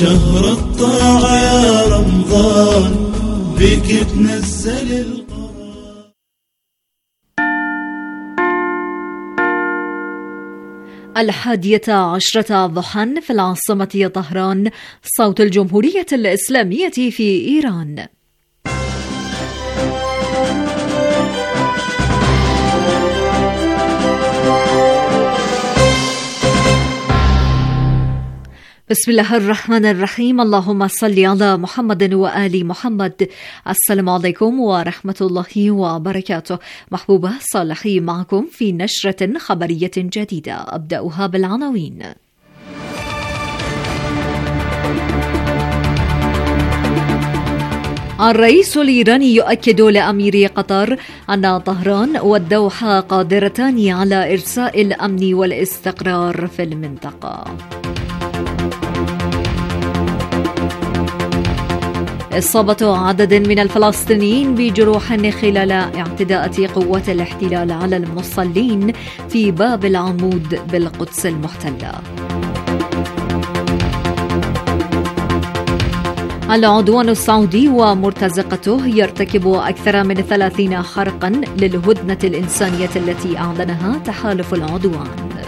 شهر الطاعة يا رمضان، بك تنزل القرآن. الحادية عشرة ضحى في العاصمة طهران، صوت الجمهورية الإسلامية في إيران. بسم الله الرحمن الرحيم. اللهم صل على محمد وآل محمد. السلام عليكم ورحمة الله وبركاته. محبوبة صالحي معكم في نشرة خبرية جديدة، أبدأها بالعناوين. الرئيس الإيراني يؤكد لأمير قطر أن طهران والدوحة قادرتان على إرساء الأمن والاستقرار في المنطقة. إصابة عدد من الفلسطينيين بجروح خلال اعتداءات قوات الاحتلال على المصلين في باب العمود بالقدس المحتلة. العدوان السعودي ومرتزقته يرتكب أكثر من 30 حرقا للهدنة الإنسانية التي أعلنها تحالف العدوان.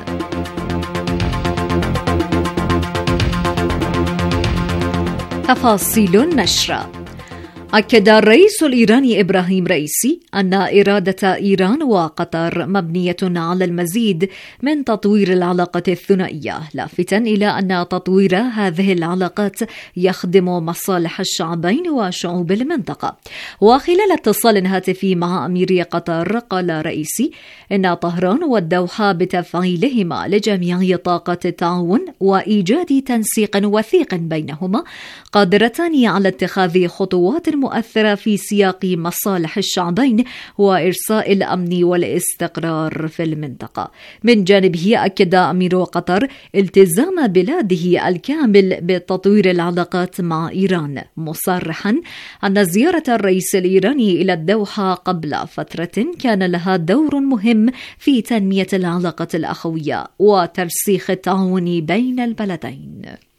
تفاصيل النشرة. أكد الرئيس الإيراني إبراهيم رئيسي أن إرادة إيران وقطر مبنية على المزيد من تطوير العلاقة الثنائية، لافتاً إلى أن تطوير هذه العلاقات يخدم مصالح الشعبين وشعوب المنطقة. وخلال اتصال هاتفي مع أمير قطر قال رئيسي إن طهران والدوحة بتفعيلهما لجميع طاقات التعاون وإيجاد تنسيق وثيق بينهما قادرتان على اتخاذ خطوات مؤثرة في سياق مصالح الشعبين وإرساء الأمن والاستقرار في المنطقة. من جانبه أكد أمير قطر التزام بلاده الكامل بتطوير العلاقات مع إيران، مصرحا أن زيارة الرئيس الإيراني إلى الدوحة قبل فترة كان لها دور مهم في تنمية العلاقة الأخوية وترسيخ التعاون بين البلدين.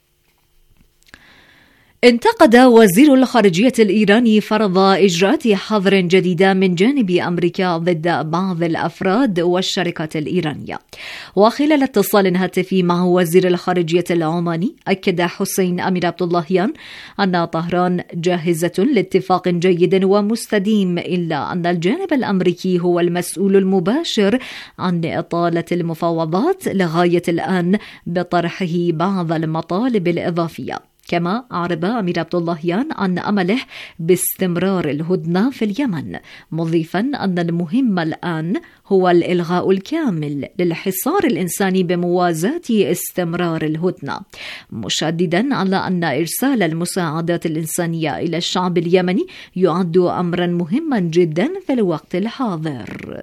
انتقد وزير الخارجية الإيراني فرض إجراءات حظر جديدة من جانب أمريكا ضد بعض الأفراد والشركات الإيرانية. وخلال اتصال هاتفي مع وزير الخارجية العماني أكد حسين أمير عبد اللهيان أن طهران جاهزة لاتفاق جيد ومستديم، إلا أن الجانب الأمريكي هو المسؤول المباشر عن إطالة المفاوضات لغاية الآن بطرحه بعض المطالب الإضافية. كما أعرب أمير عبد اللهيان عن أمله باستمرار الهدنة في اليمن، مضيفا أن المهم الآن هو الإلغاء الكامل للحصار الإنساني بموازاة استمرار الهدنة، مشددا على أن إرسال المساعدات الإنسانية إلى الشعب اليمني يعد أمرا مهما جدا في الوقت الحاضر.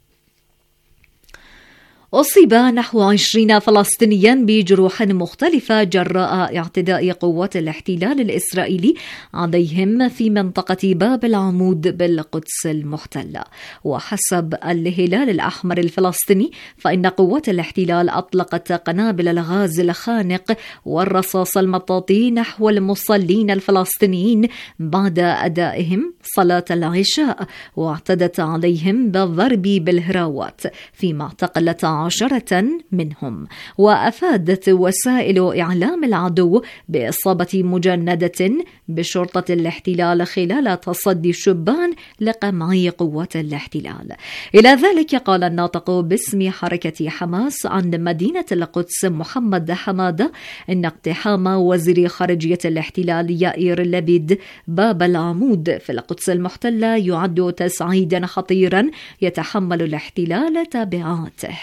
أصيب نحو 20 فلسطينيا بجروح مختلفة جراء اعتداء قوات الاحتلال الإسرائيلي عليهم في منطقة باب العمود بالقدس المحتلة. وحسب الهلال الأحمر الفلسطيني فإن قوات الاحتلال أطلقت قنابل الغاز الخانق والرصاص المطاطي نحو المصلين الفلسطينيين بعد أدائهم صلاة العشاء، واعتدت عليهم بالضرب بالهراوات، فيما اعتقلت 10 منهم. وأفادت وسائل إعلام العدو بإصابة مجندة بشرطة الاحتلال خلال تصدي شبان لقمع قوات الاحتلال. إلى ذلك قال الناطق باسم حركة حماس عن مدينة القدس محمد حمادة إن اقتحام وزير خارجية الاحتلال يائير لبيد باب العمود في القدس المحتلة يعد تسعيدا خطيرا يتحمل الاحتلال تبعاته.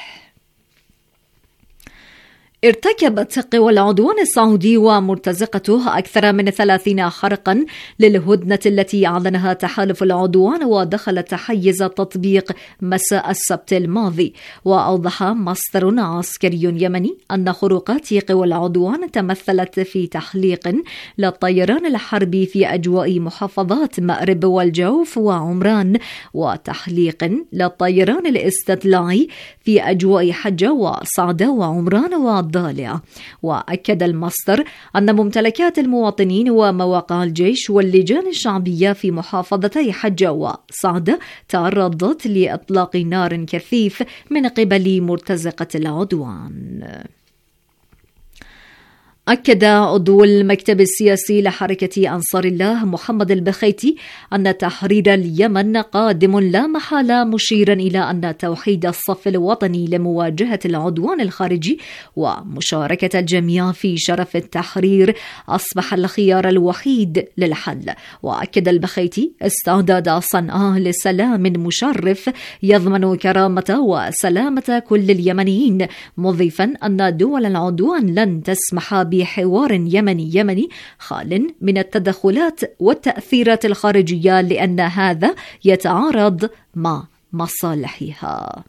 ارتكبت قوى العدوان السعودي ومرتزقته أكثر من 30 حرقا للهدنة التي أعلنها تحالف العدوان ودخلت حيز التطبيق مساء السبت الماضي. وأوضح مصدر عسكري يمني أن خروقات قوى العدوان تمثلت في تحليق للطيران الحربي في أجواء محافظات مأرب والجوف وعمران، وتحليق للطيران الاستطلاعي في أجواء حجة وصعدة وعمران الضالع. وأكد المصدر أن ممتلكات المواطنين ومواقع الجيش واللجان الشعبية في محافظتي حجة وصعدة تعرضت لإطلاق نار كثيف من قبل مرتزقة العدوان. أكد عضو المكتب السياسي لحركة أنصار الله محمد البخيتي أن تحرير اليمن قادم لا محالة، مشيرا إلى أن توحيد الصف الوطني لمواجهة العدوان الخارجي ومشاركة الجميع في شرف التحرير أصبح الخيار الوحيد للحل. وأكد البخيتي استعداد صنعاء لسلام مشرف يضمن كرامة وسلامة كل اليمنيين، مضيفا أن دول العدوان لن تسمح بحوار يمني خال من التدخلات والتأثيرات الخارجية، لأن هذا يتعارض مع مصالحها.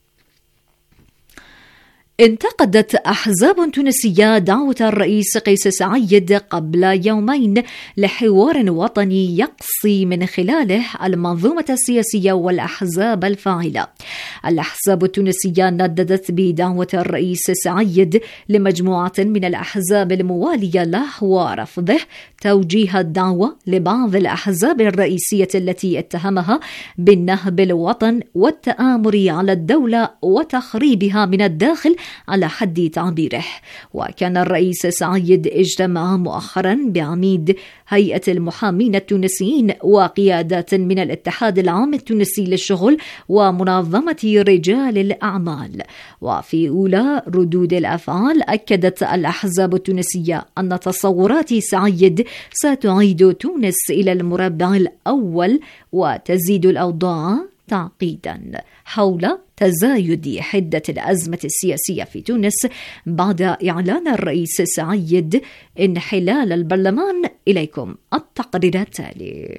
انتقدت أحزاب تونسية دعوة الرئيس قيس سعيد قبل يومين لحوار وطني يقصي من خلاله المنظومة السياسية والأحزاب الفاعلة. الأحزاب التونسية نددت بدعوة الرئيس سعيد لمجموعة من الأحزاب الموالية له ورفضه توجيه الدعوة لبعض الأحزاب الرئيسية التي اتهمها بالنهب الوطن والتآمر على الدولة وتخريبها من الداخل على حد تعبيره. وكان الرئيس سعيد اجتمع مؤخرا بعميد هيئة المحامين التونسيين وقيادات من الاتحاد العام التونسي للشغل ومنظمة رجال الأعمال. وفي أولى ردود الأفعال أكدت الأحزاب التونسية أن تصورات سعيد ستعيد تونس إلى المربع الأول وتزيد الأوضاع تعقيدا حول تزايد حدة الأزمة السياسية في تونس بعد إعلان الرئيس سعيد انحلال البرلمان. إليكم التقرير التالي.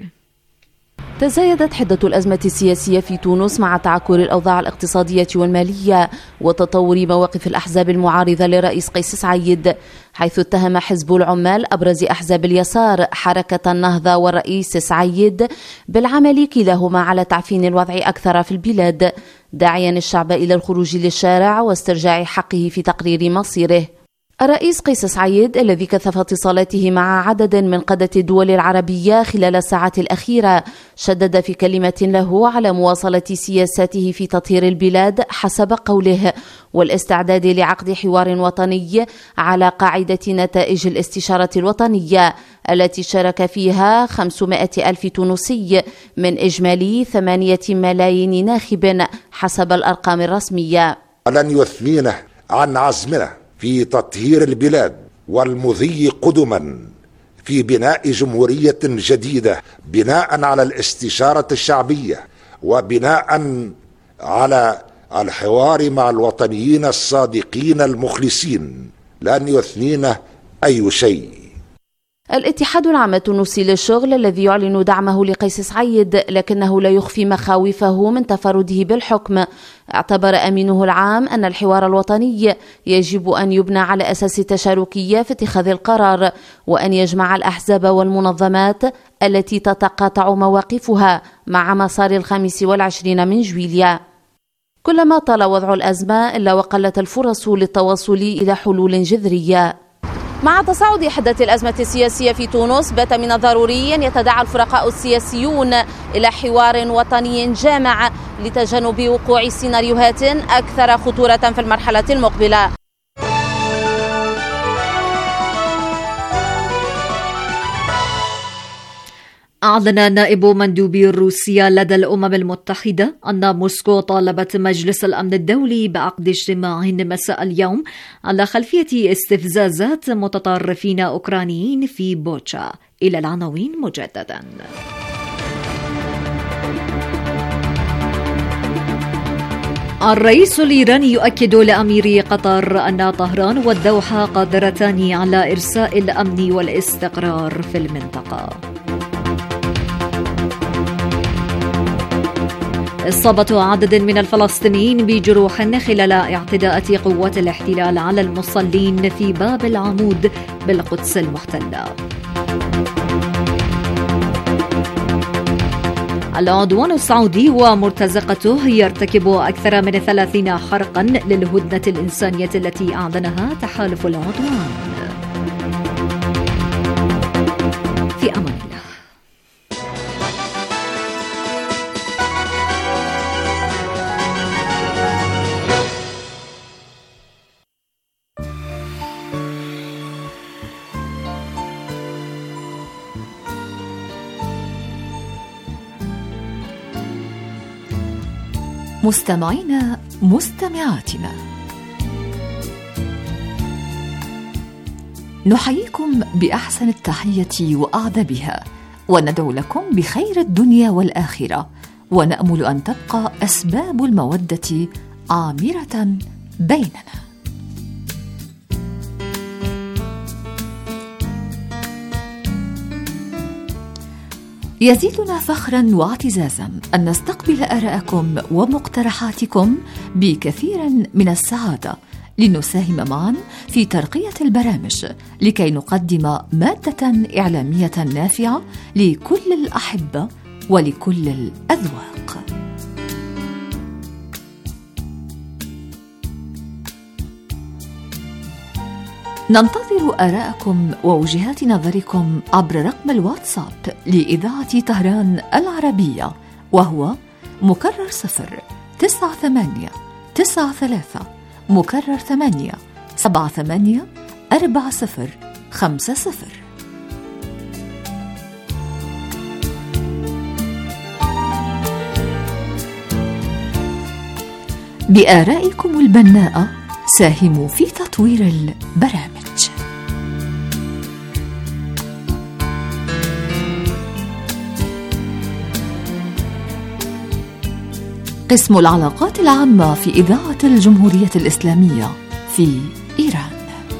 تزايدت حدة الأزمة السياسية في تونس مع تعكر الأوضاع الاقتصادية والمالية وتطور مواقف الأحزاب المعارضة للرئيس قيس سعيد، حيث اتهم حزب العمال أبرز أحزاب اليسار حركة النهضة والرئيس سعيد بالعمل كلاهما على تعفين الوضع أكثر في البلاد، داعيا الشعب إلى الخروج للشارع واسترجاع حقه في تقرير مصيره. الرئيس قيس سعيد الذي كثف اتصالاته مع عدد من قادة الدول العربية خلال الساعات الأخيرة شدد في كلمة له على مواصلة سياساته في تطهير البلاد حسب قوله، والاستعداد لعقد حوار وطني على قاعدة نتائج الاستشارة الوطنية التي شارك فيها 500 ألف تونسي من إجمالي 8 ملايين ناخب حسب الأرقام الرسمية. لن يثنينا عن عزمنا في تطهير البلاد والمضي قدما في بناء جمهورية جديدة، بناء على الاستشارة الشعبية وبناء على الحوار مع الوطنيين الصادقين المخلصين. لن يثنينا أي شيء. الاتحاد العام التونسي للشغل الذي يعلن دعمه لقيس سعيد لكنه لا يخفي مخاوفه من تفرده بالحكم، اعتبر أمينه العام أن الحوار الوطني يجب أن يبنى على أساس تشاركية في اتخاذ القرار، وأن يجمع الأحزاب والمنظمات التي تتقاطع مواقفها مع مسار 25 من جويليا. كلما طال وضع الأزمة إلا وقلت الفرص للتوصل إلى حلول جذرية. مع تصاعد حدة الأزمة السياسية في تونس بات من الضروري أن يتداعى الفرقاء السياسيون إلى حوار وطني جامع لتجنب وقوع سيناريوهات أكثر خطورة في المرحلة المقبلة. أعلن نائب مندوبي روسيا لدى الأمم المتحدة أن موسكو طالبت مجلس الأمن الدولي بعقد اجتماع مساء اليوم على خلفية استفزازات متطرفين أوكرانيين في بوتشا. إلى العناوين مجددا. الرئيس الإيراني يؤكد لأمير قطر أن طهران والدوحة قادرتان على إرساء الأمن والاستقرار في المنطقة. إصابة عدد من الفلسطينيين بجروح خلال اعتداءات قوات الاحتلال على المصلين في باب العمود بالقدس المحتلة. العدوان السعودي ومرتزقته يرتكب أكثر من 30 حرقا للهدنة الإنسانية التي أعلنها تحالف العدوان. في أمان الله. مستمعينا مستمعاتنا، نحييكم بأحسن التحية وأعذبها، وندعو لكم بخير الدنيا والآخرة، ونأمل أن تبقى أسباب المودة عامرة بيننا. يزيدنا فخرا واعتزازا أن نستقبل آراءكم ومقترحاتكم بكثير من السعادة، لنساهم معا في ترقية البرامج لكي نقدم مادة إعلامية نافعة لكل الأحبة ولكل الأذواق. ننتظر آراءكم ووجهات نظركم عبر رقم الواتساب لإذاعة طهران العربية، وهو مكرر 09893 مكرر 8784050. بآرائكم البناءة ساهموا في تطوير البرامج. قسم العلاقات العامة في إذاعة الجمهورية الإسلامية في إيران.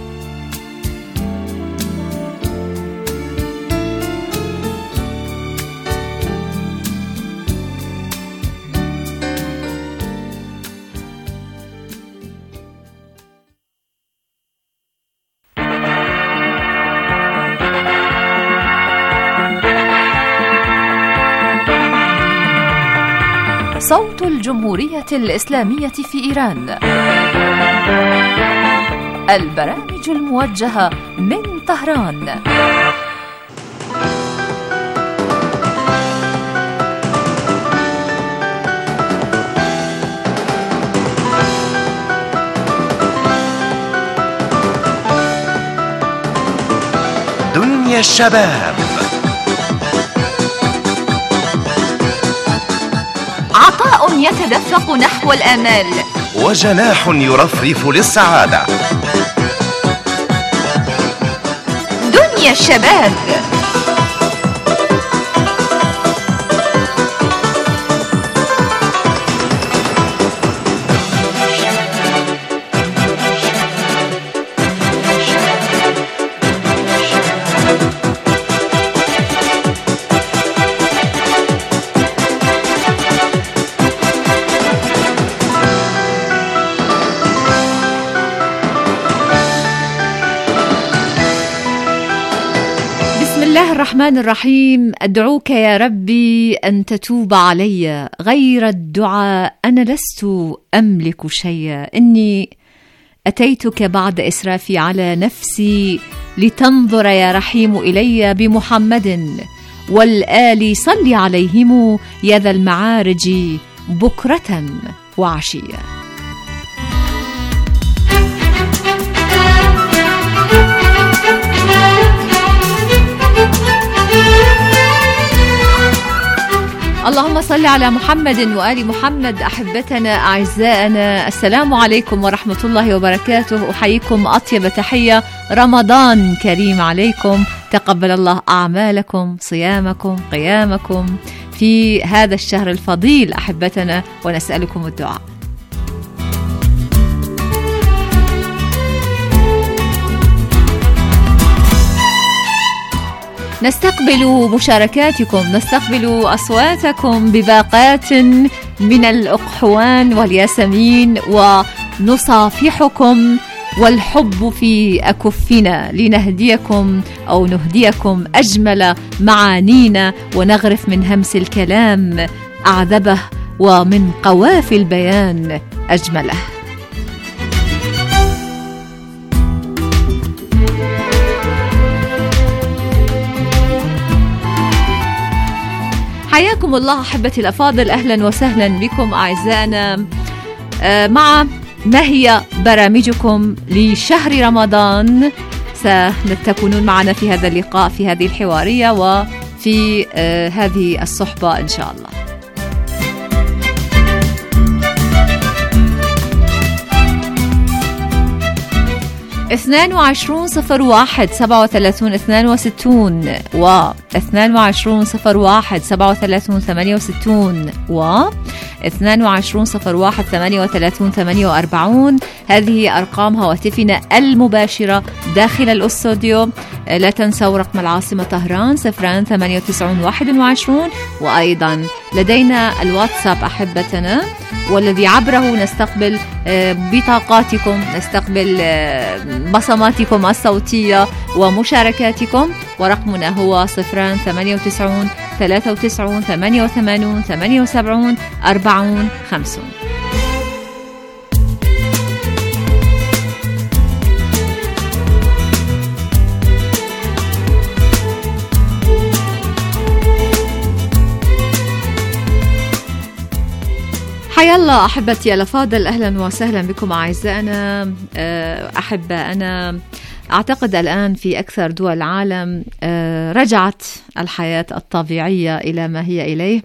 صوت الجمهورية الإسلامية في إيران، البرامج الموجهة من طهران. دنيا الشباب، عطاء يتدفق نحو الآمال، وجناح يرفرف للسعادة. دنيا الشباب. بسم الله الرحمن الرحيم. أدعوك يا ربي أن تتوب علي، غير الدعاء أنا لست أملك شيئا، إني أتيتك بعد إسرافي على نفسي لتنظر يا رحيم إلي بمحمد والآل، صل عليهم يا ذا المعارج بكرة وعشية. اللهم صل على محمد وآل محمد. أحبتنا أعزائنا، السلام عليكم ورحمة الله وبركاته. أحييكم أطيب تحية، رمضان كريم عليكم، تقبل الله أعمالكم، صيامكم، قيامكم في هذا الشهر الفضيل أحبتنا، ونسألكم الدعاء. نستقبل مشاركاتكم، نستقبل أصواتكم بباقات من الأقحوان والياسمين، ونصافحكم والحب في أكفنا لنهديكم أو نهديكم أجمل معانينا ونغرف من همس الكلام أعذبه ومن قوافي البيان أجمله. حياكم الله أحبتي الأفاضل، أهلا وسهلا بكم أعزائنا مع ما هي برامجكم لشهر رمضان. ستكونون معنا في هذا اللقاء، في هذه الحوارية وفي هذه الصحبة إن شاء الله. 22/01/37 و 22/01/37 و 22/01/38 هذه أرقام هواتفنا المباشرة داخل الأستوديو. لا تنسوا رقم العاصمة طهران 09821، وأيضا لدينا الواتساب أحبتنا والذي عبره نستقبل بطاقاتكم، نستقبل بصماتكم الصوتية ومشاركاتكم، ورقمنا هو 098 93 88 78 40 50. حيا الله أحبتي الأفاضل، أهلا وسهلا بكم أعزائنا أحبائنا. أعتقد الآن في أكثر دول العالم رجعت الحياة الطبيعية إلى ما هي إليه،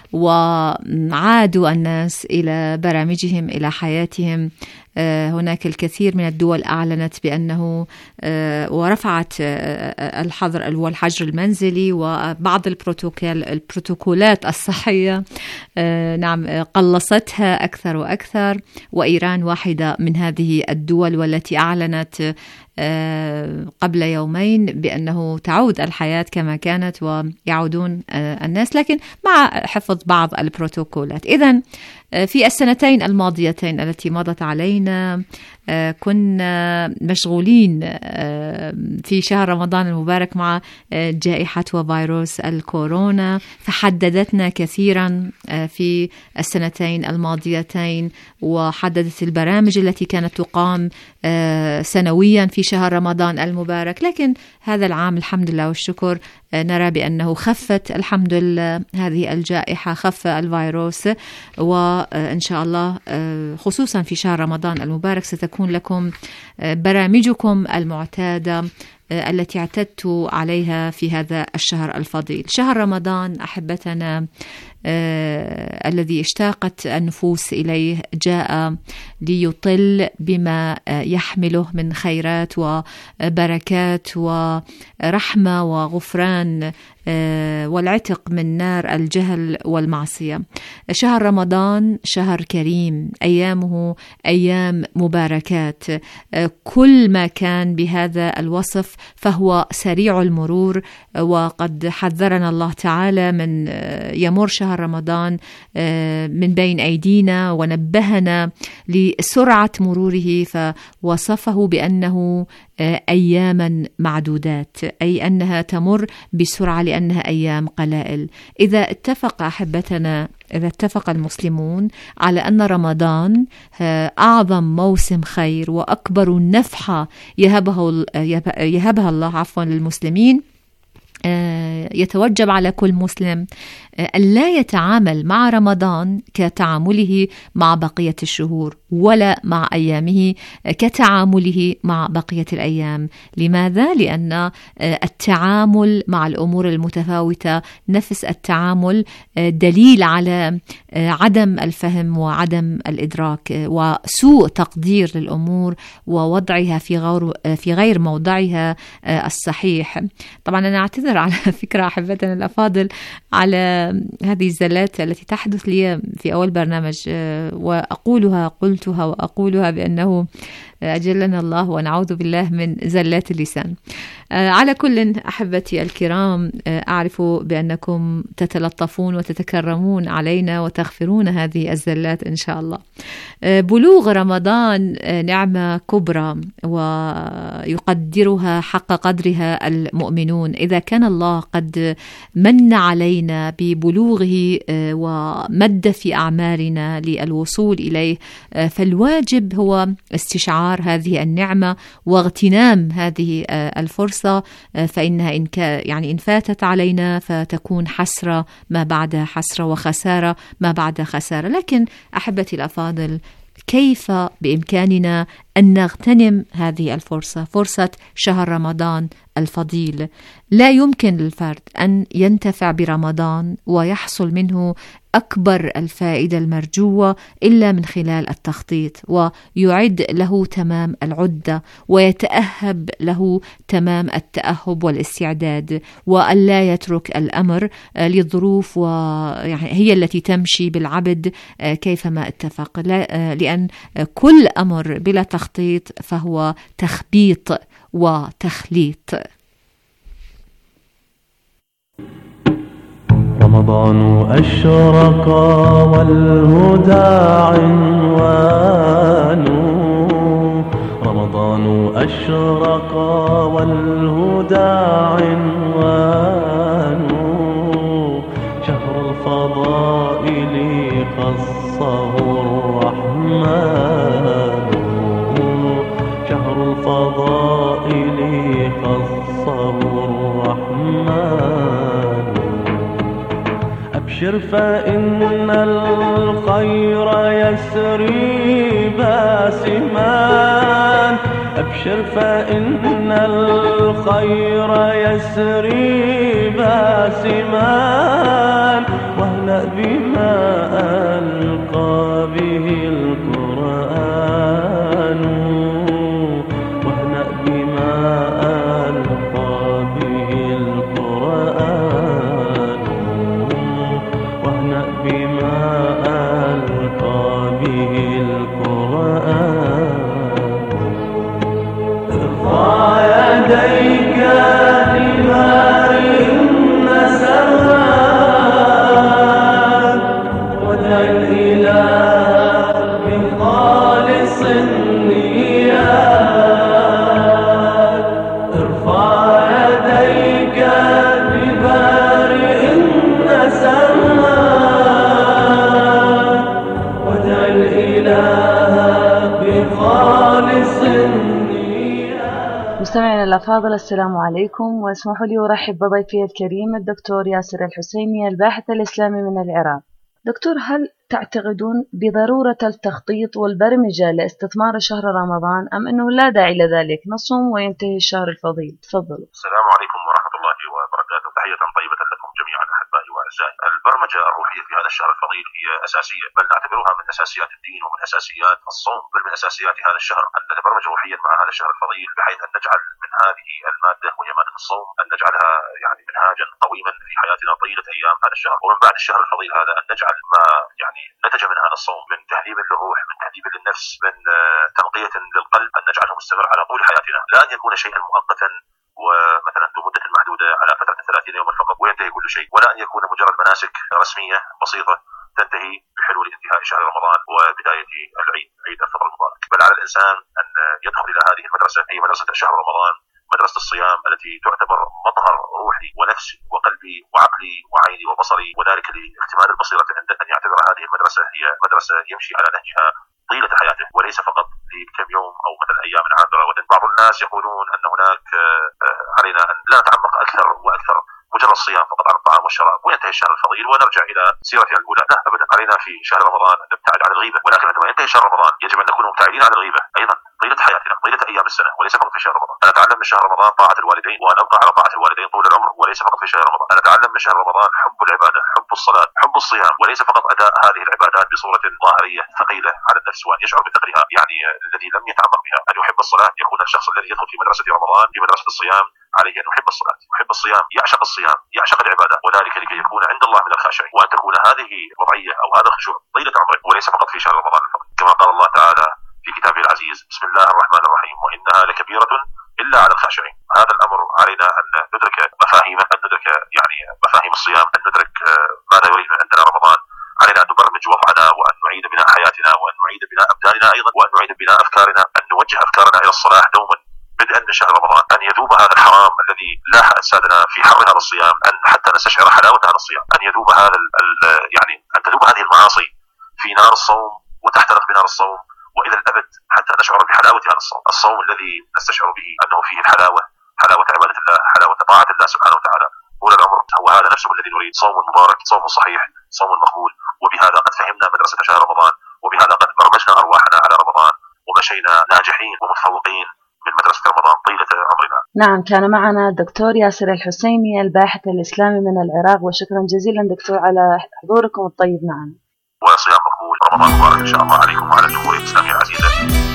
وعادوا الناس إلى برامجهم، إلى حياتهم. هناك الكثير من الدول أعلنت بأنه ورفعت الحظر والحجر المنزلي وبعض البروتوكولات الصحية نعم قلصتها أكثر وأكثر، وإيران واحدة من هذه الدول والتي أعلنت قبل يومين بأنه تعود الحياة كما كانت ويعودون الناس، لكن مع حفظ بعض البروتوكولات. إذن في السنتين الماضيتين التي مضت علينا كنا مشغولين في شهر رمضان المبارك مع جائحة وفيروس الكورونا، فحددتنا كثيرا في السنتين الماضيتين، وحددت البرامج التي كانت تقام سنويا في شهر رمضان المبارك. لكن هذا العام الحمد لله والشكر نرى بأنه خفت الحمد لله هذه الجائحة، خف الفيروس، وإن شاء الله خصوصا في شهر رمضان المبارك ستكون لكم برامجكم المعتادة التي اعتدت عليها في هذا الشهر الفضيل، شهر رمضان أحبتنا الذي اشتاقت النفوس إليه. جاء ليطل بما يحمله من خيرات وبركات ورحمة وغفران والعتق من نار الجهل والمعصية. شهر رمضان شهر كريم، أيامه أيام مباركات، كل ما كان بهذا الوصف فهو سريع المرور، وقد حذرنا الله تعالى من يمر شهر رمضان من بين أيدينا ونبهنا لسرعة مروره، فوصفه بأنه أياما معدودات، أي أنها تمر بسرعة لأنها أيام قلائل. إذا اتفق أحبتنا، إذا اتفق المسلمون على أن رمضان أعظم موسم خير وأكبر نفحة يهبها الله للمسلمين، يتوجب على كل مسلم أن لا يتعامل مع رمضان كتعامله مع بقية الشهور، ولا مع أيامه كتعامله مع بقية الأيام. لماذا؟ لأن التعامل مع الأمور المتفاوتة نفس التعامل دليل على عدم الفهم وعدم الإدراك وسوء تقدير للأمور ووضعها في غير موضعها الصحيح. طبعا أنا أعتذر على فكرة أحبتنا الأفاضل على هذه الزلات التي تحدث لي في أول برنامج، قلتها وأقولها بأنه أجلنا الله ونعوذ بالله من زلات اللسان. على كل أحبتي الكرام، أعرف بأنكم تتلطفون وتتكرمون علينا وتغفرون هذه الزلات إن شاء الله. بلوغ رمضان نعمة كبرى ويقدرها حق قدرها المؤمنون. إذا كان الله قد من علينا ببلوغه ومد في أعمالنا للوصول إليه، فالواجب هو استشعار هذه النعمة واغتنام هذه الفرصة، فإنها إن فاتت علينا فتكون حسرة ما بعد حسرة وخسارة ما بعد خسارة. لكن أحبتي الأفاضل، كيف بإمكاننا أن نغتنم هذه الفرصة، فرصة شهر رمضان الفضيل؟ لا يمكن للفرد أن ينتفع برمضان ويحصل منه أكبر الفائدة المرجوة إلا من خلال التخطيط، ويعد له تمام العدة ويتأهب له تمام التأهب والاستعداد، وألا يترك الأمر للظروف هي التي تمشي بالعبد كيفما اتفق، لأن كل أمر بلا تخطيط فهو تخبيط وتخليط. رمضان أشرق والهدى عنوان، رمضان أشرق والهدى عنوان، شهر الفضائل خصه الرحمن، شهر الفضائل خصه الرحمن. أبشر فإن الخير يسري باسمان، أبشر فإن الخير يسري باسمان، واهنأ بما ألقى به القرآن، واهنأ بما ألقى به القرآن، واهنأ بما ألقى به القرآن. ارفع يديك لبارئ النسمات، ودع الإله بخالص النيات. ارفع يديك لبارئ النسمات، ودع الإله بخالص النيات. مستمعينا الأفاضل، السلام عليكم، واسمحوا لي أرحب بضيفي الكريم الدكتور ياسر الحسيني، الباحث الإسلامي من العراق. دكتور، هل تعتقدون بضرورة التخطيط والبرمجة لاستثمار شهر رمضان، أم أنه لا داعي لذلك، نصوم وينتهي الشهر الفضيل؟ تفضلوا. السلام عليكم ورحمة الله وبركاته. تحية طيبة لكم جميعا أحبائي وأعزائي. البرمجة الروحية في هذا الشهر الفضيل هي أساسية، بل نعتبرها من أساسيات الدين ومن أساسيات الصوم، بل من أساسيات هذا الشهر أن نتبرمج روحيا مع هذا الشهر الفضيل، بحيث أن نجعل من هذه المادة وهي مادة الصوم أن نجعلها منهاجا قويما في حياتنا طيلة أيام هذا الشهر، ومن بعد الشهر الفضيل هذا أن نجعل ما نتج من هذا الصوم من تهذيب للروح، من تهذيب للنفس، من تنقية للقلب، أن نجعله مستمر على طول حياتنا، لا أن يكون شيئا مؤقتا ومثلا بمدة محدودة على فترة 30 يوما فقط وينتهي كل شيء، ولا أن يكون مجرد مناسك رسمية بسيطة تنتهي بحلول انتهاء شهر رمضان وبداية العيد، عيد الفطر المبارك، بل على الإنسان أن يدخل إلى هذه المدرسة، هي مدرسة شهر رمضان، مدرسة الصيام التي تعتبر مظهر روحي ونفسي وقلبي وعقلي وعيني وبصري، وذلك لاكتمال البصيرة عند أن يعتبر هذه المدرسة هي مدرسة يمشي على نهجها طيلة حياته، وليس فقط لكم يوم أو مثلا أيام عابرة. بعض الناس يقولون أن هناك علينا أن لا نتعمق أكثر وأكثر، مجرد الصيام فقط عن الطعام والشراب وينتهي الشهر الفضيل ونرجع إلى سيرتنا الأولى. لا أبدا، علينا في شهر رمضان أن نبتعد عن الغيبة، ولكن عندما ينتهي شهر رمضان يجب أن نكون مبتعدين عن الغيبة أيضا طيلة حياتنا، طيلة أيام السنة، وليس فقط في شهر رمضان. أنا أتعلم من شهر رمضان طاعة الوالدين، وأن أبقى على طاعة الوالدين طول العمر، وليس فقط في شهر رمضان. أنا أتعلم من شهر رمضان حب العبادة، حب الصلاة، حب الصيام، وليس فقط أداء هذه العبادات بصورة ظاهرية ثقيلة على النفس وأن يشعر بثقلها، الذي لم يتعمق بها. أن يحب الصلاة، يكون الشخص الذي يدخل في مدرسة رمضان في مدرسة الصيام عليه أن يحب الصلاة، يحب الصيام، يعشق الصيام، يعشق العبادة، وذلك لكي يكون عند الله من الخاشعين، وأن تكون هذه وضعية أو هذا الخشوع طيلة عمرك وليس فقط في شهر رمضان فقط، كما قال الله تعالى في في كتابه العزيز: بسم الله الرحمن الرحيم وإنها لكبيرة إلا على الخاشعين. هذا الأمر علينا أن ندرك مفاهيمه، أن ندرك يعني مفاهيم الصيام، أن ندرك ماذا يريد عندنا رمضان. علينا أن نبرمج وضعنا وأن نعيد بناء حياتنا وأن نعيد بناء أبداننا أيضا وأن نعيد بناء أفكارنا، أن نوجه أفكارنا إلى الصلاح دوما بدءا من شهر رمضان، أن يذوب هذا الحرام الذي لاح أجسادنا في حر هذا الصيام، أن حتى نستشعر حلاوة هذا الصيام، أن يذوب هذا يعني أن تذوب هذه المعاصي في نار الصوم وتحترق بنار الصوم وإلى الأبد حتى نشعر بحلاوة هذا الصوم، الصوم الذي نستشعر به أنه فيه الحلاوة، حلاوة عبادة الله، حلاوة طاعة الله سبحانه وتعالى طول العمر. هو هذا نفسه الذي نريد، صوم مبارك، صوم صحيح، صوم مقبول. وبهذا قد فهمنا مدرسة شهر رمضان، وبهذا قد برمجنا أرواحنا على رمضان ومشينا ناجحين ومتفوقين من مدرسة رمضان طيلة عمرنا. نعم، كان معنا الدكتور ياسر الحسيني الباحث الإسلامي من العراق، وشكرا جزيلا دكتور على حضوركم الطيب معنا. وصيام مقبول، رمضان مبارك إن شاء الله عليكم وعلى الجمهورية الإسلامية العزيزة.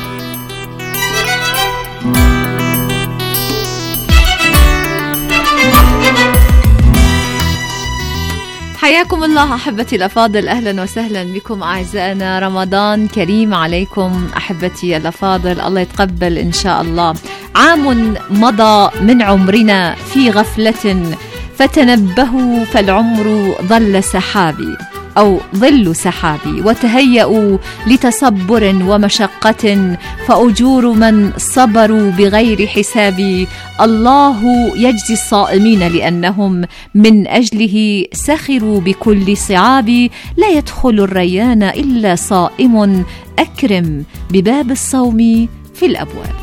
حياكم الله أحبتي الأفاضل، أهلا وسهلا بكم أعزائنا، رمضان كريم عليكم أحبتي الأفاضل، الله يتقبل إن شاء الله. عام مضى من عمرنا في غفلة فتنبهوا فالعمر ظل سحابي أو ظل سحابي، وتهيأوا لتصبر ومشقة فأجور من صبروا بغير حساب. الله يجزي الصائمين لأنهم من أجله سخروا بكل صعاب. لا يدخل الريان إلا صائم، أكرم بباب الصوم في الأبواب.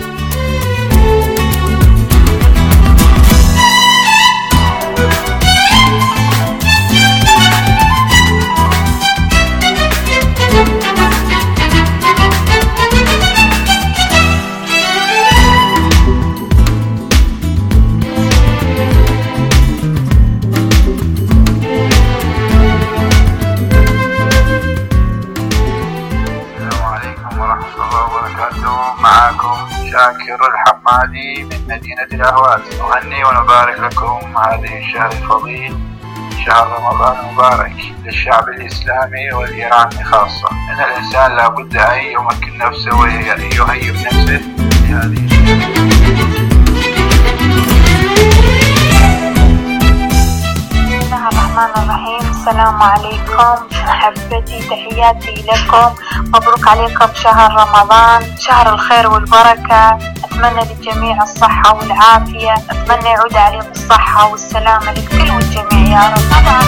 معكم شاكر الحمادي من مدينة الأهواز، نغني ونبارك لكم هذه الشهر الفضيل، شهر رمضان المبارك للشعب الإسلامي والإيراني خاصة. إن الإنسان لابد أن يمكن نفسه ويهيئ نفسه لهذه الشهر. بسم الله الرحمن الرحيم. السلام عليكم أحبتي، تحياتي لكم، مبروك عليكم شهر رمضان، شهر الخير والبركة. أتمنى للجميع الصحة والعافية، أتمنى يعود عليهم الصحة والسلامة للكل والجميع يا رب.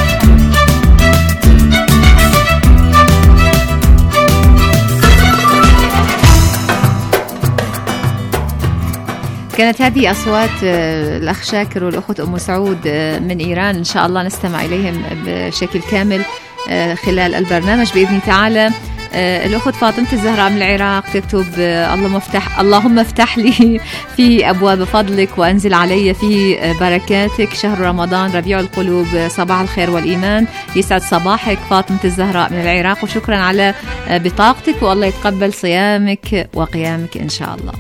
كانت هذه أصوات الأخ شاكر والأخت أم سعود من إيران، إن شاء الله نستمع إليهم بشكل كامل خلال البرنامج بإذن تعالى. الأخت فاطمة الزهراء من العراق تكتب: اللهم افتح لي في أبواب فضلك وأنزل علي في بركاتك، شهر رمضان ربيع القلوب، صباح الخير والإيمان. يسعد صباحك فاطمة الزهراء من العراق، وشكرا على بطاقتك، والله يتقبل صيامك وقيامك إن شاء الله.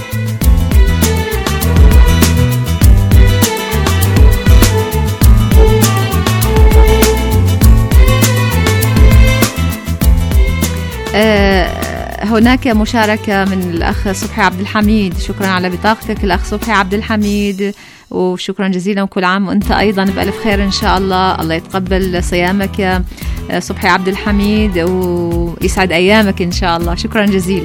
هناك مشاركة من الأخ صبحي عبد الحميد، شكرا على بطاقتك الأخ صبحي عبد الحميد، وشكرا جزيلا، وكل عام وأنت أيضا بألف خير إن شاء الله. الله يتقبل صيامك يا صبحي عبد الحميد ويسعد أيامك إن شاء الله، شكرا جزيلا.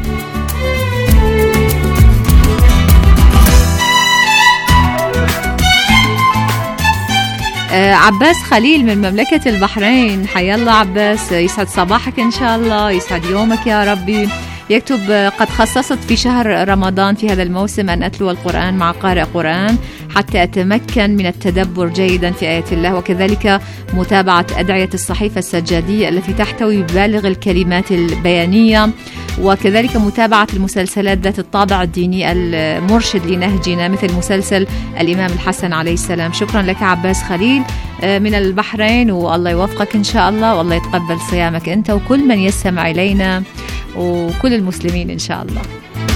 عباس خليل من مملكة البحرين، حيا الله عباس، يسعد صباحك إن شاء الله، يسعد يومك يا ربي. يكتب: قد خصصت في شهر رمضان في هذا الموسم أن أتلو القرآن مع قارئ قرآن حتى أتمكن من التدبر جيدا في آيات الله، وكذلك متابعة أدعية الصحيفة السجادية التي تحتوي ببالغ الكلمات البيانية، وكذلك متابعة المسلسلات ذات الطابع الديني المرشد لنهجنا مثل مسلسل الإمام الحسن عليه السلام. شكرا لك عباس خليل من البحرين، والله يوفقك إن شاء الله، والله يتقبل صيامك أنت وكل من يستمع إلينا وكل المسلمين إن شاء الله.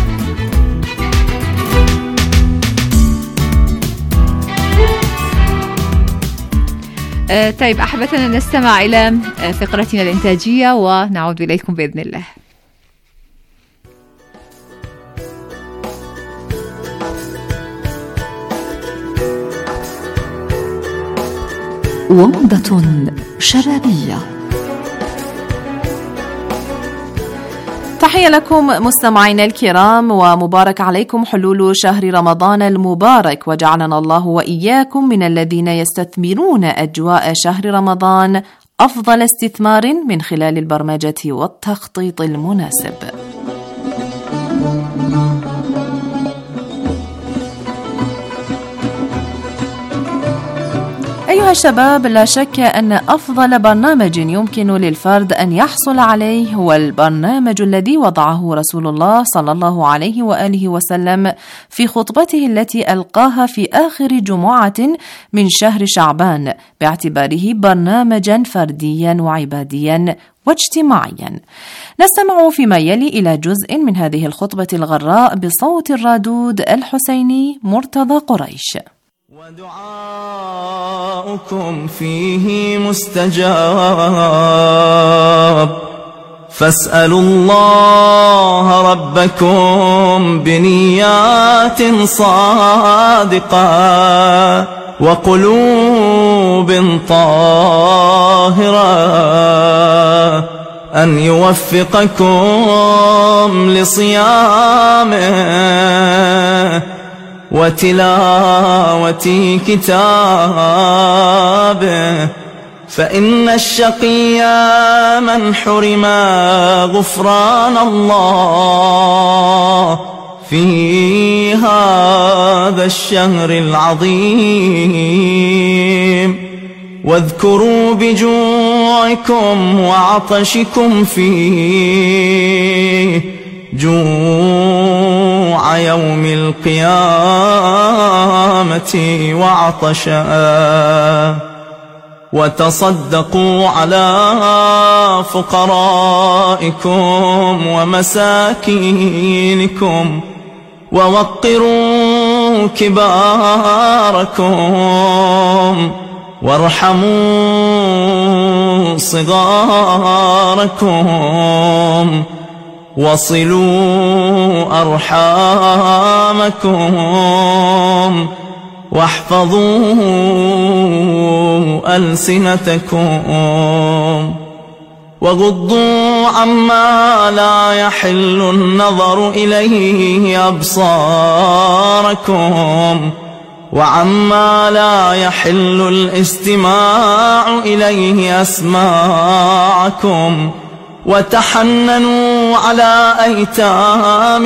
طيب أحبتنا، نستمع إلى فقرتنا الإنتاجية ونعود إليكم بإذن الله. ومضة شبابية. تحية لكم مستمعينا الكرام، ومبارك عليكم حلول شهر رمضان المبارك، وجعلنا الله وإياكم من الذين يستثمرون أجواء شهر رمضان أفضل استثمار من خلال البرمجة والتخطيط المناسب. أيها الشباب، لا شك أن أفضل برنامج يمكن للفرد أن يحصل عليه هو البرنامج الذي وضعه رسول الله صلى الله عليه وآله وسلم في خطبته التي ألقاها في آخر جمعة من شهر شعبان، باعتباره برنامجا فرديا وعباديا واجتماعيا. نستمع فيما يلي إلى جزء من هذه الخطبة الغراء بصوت الرادود الحسيني مرتضى قريش. ودعاؤكم فيه مستجاب، فاسألوا الله ربكم بنيات صادقة وقلوب طاهرة أن يوفقكم لصيامه وتلاوة كتابه، فإن الشقي من حرم غفران الله في هذا الشهر العظيم. واذكروا بجوعكم وعطشكم فيه جوع يوم القيامة وعطشا، وتصدقوا على فقرائكم ومساكينكم، ووقروا كباركم، وارحموا صغاركم، وصلوا أرحامكم، واحفظوا ألسنتكم، وغضوا عما لا يحل النظر إليه أبصاركم، وعما لا يحل الاستماع إليه أسماعكم، وتحننوا على أيتام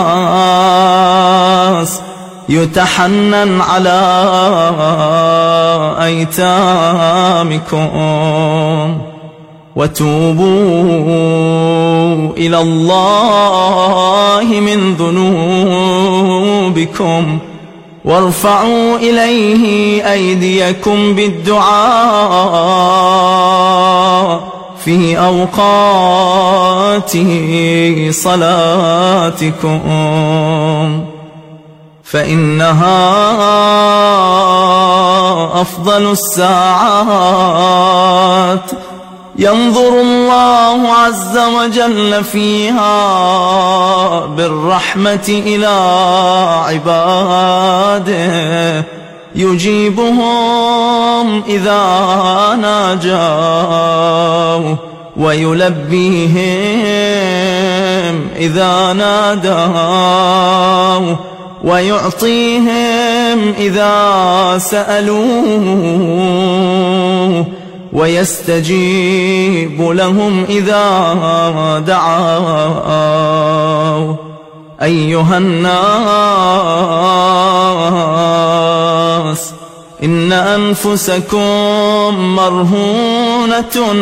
الناس يتحنن على أيتامكم، وتوبوا إلى الله من ذنوبكم، وارفعوا إليه أيديكم بالدعاء في أوقات صلاتكم، فإنها أفضل الساعات ينظر الله عز وجل فيها بالرحمة إلى عباده، يجيبهم إذا ناجوا، ويلبيهم إذا نادوا، ويعطيهم إذا سألوه، ويستجيب لهم إذا دعوا. أيها الناس، إن أنفسكم مرهونة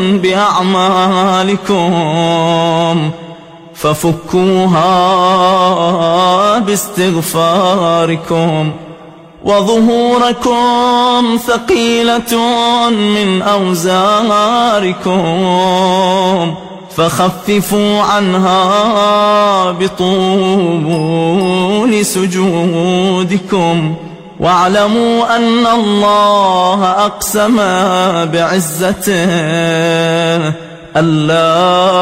بأعمالكم، ففكوها باستغفاركم، وظهوركم ثقيلة من أوزاركم، فخففوا عنها بطول سجودكم، واعلموا أن الله أقسم بعزته ألا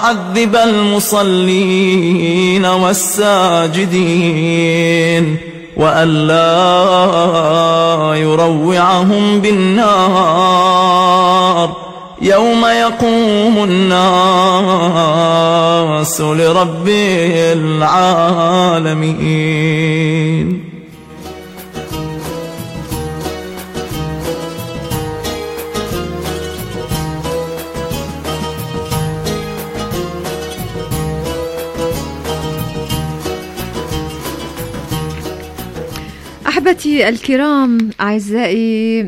يعذب المصلين والساجدين وألا يروعهم بالنار يوم يقوم الناس لرب العالمين. أحبتي الكرام، أعزائي،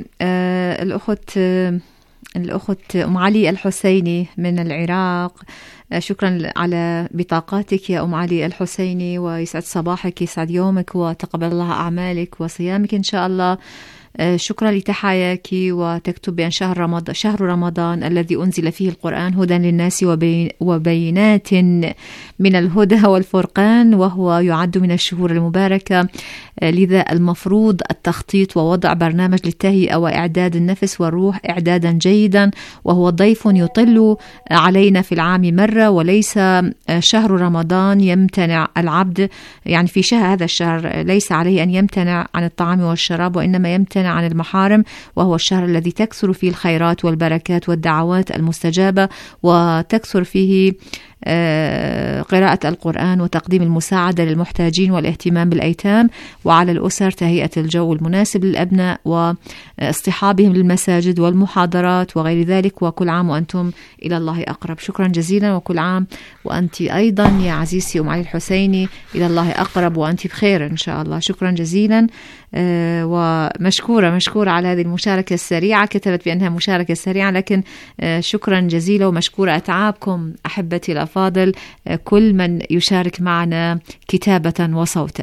الأخت أم علي الحسيني من العراق، شكرا على بطاقاتك يا أم علي الحسيني، ويسعد صباحك، يسعد يومك، وتقبل الله أعمالك وصيامك إن شاء الله. شكرا لتحاياك، وتكتب بأن شهر رمضان الذي أنزل فيه القرآن هدى للناس وبينات من الهدى والفرقان، وهو يعد من الشهور المباركة، لذا المفروض التخطيط ووضع برنامج للتهيئة وإعداد النفس والروح إعدادا جيدا، وهو ضيف يطل علينا في العام مرة، وليس شهر رمضان يمتنع العبد، يعني في هذا الشهر ليس عليه أن يمتنع عن الطعام والشراب، وإنما يمتنع عن المحارم، وهو الشهر الذي تكثر فيه الخيرات والبركات والدعوات المستجابة، وتكثر فيه قراءة القرآن وتقديم المساعدة للمحتاجين والاهتمام بالأيتام، وعلى الأسر تهيئة الجو المناسب للأبناء واصطحابهم للمساجد والمحاضرات وغير ذلك. وكل عام وأنتم إلى الله أقرب. شكرا جزيلا، وكل عام وأنت أيضا يا عزيزتي أم علي الحسيني إلى الله أقرب وأنت بخير إن شاء الله. شكرا جزيلا، ومشكورة على هذه المشاركة السريعة. كتبت بأنها مشاركة سريعة، لكن شكرا جزيلا ومشكورة. أتعابكم أحبتي الأفاضل كل من يشارك معنا كتابة وصوتا.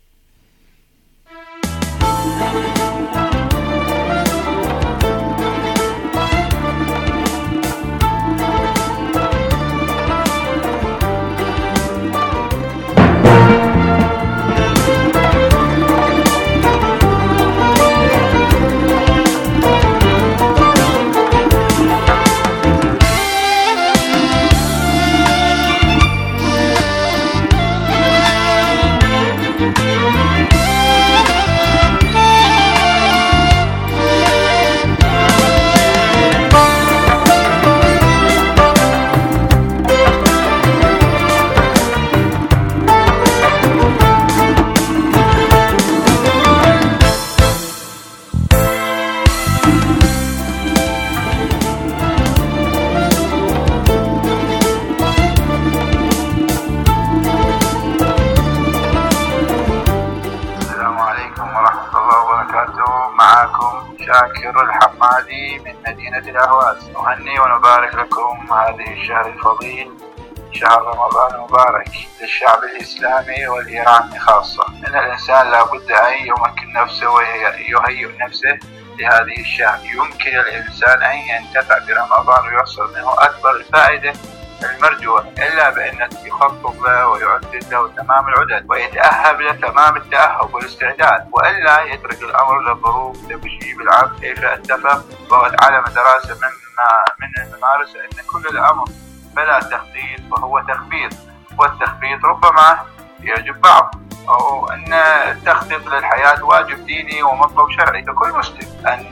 شاكر الحمادي من مدينة الأهواز. نهني ونبارك لكم هذه الشهر الفضيل، شهر رمضان المبارك للشعب الإسلامي والإيراني خاصة. إن الإنسان لابد أن يمكن نفسه ويهيئ نفسه لهذه الشهر. يمكن الإنسان أن ينتفع برمضان ويحصل منه أكبر الفائدة المرجوة، إلا بأن يخطط له ويعدد له تمام العدد ويتأهب له تمام التأهب والاستعداد، وإلا يترك الأمر للظروف تمشي بالعبد كيف اتفق. وعلم دراسة من الممارسة أن كل الأمر بلا تخطيط فهو تخبيط، والتخبيط ربما يعجب بعض، أو أن التخطيط للحياة واجب ديني ومطلب شرعي لكل مسلم. أن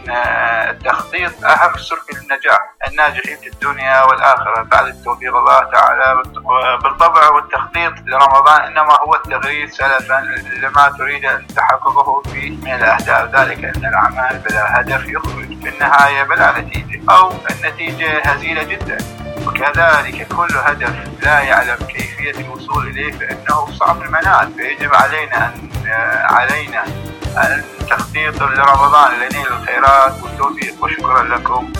التخطيط أهم سر النجاح، الناجحين في الدنيا والآخرة بعد توفيق الله تعالى بالطبع. والتخطيط لرمضان إنما هو التغريس سلفا لما تريد أن تحققه فيه من الأهداف، ذلك أن الأعمال بلا هدف يخرج في النهاية بلا نتيجة، أو النتيجة هزيلة جدا. وكذلك كل هدف لا يعلم كيفية الوصول إليه فإنه صعب المنال. فيجب علينا أن تخطيط لرمضان لنيل الخيرات والتوفيق. وشكرا لكم.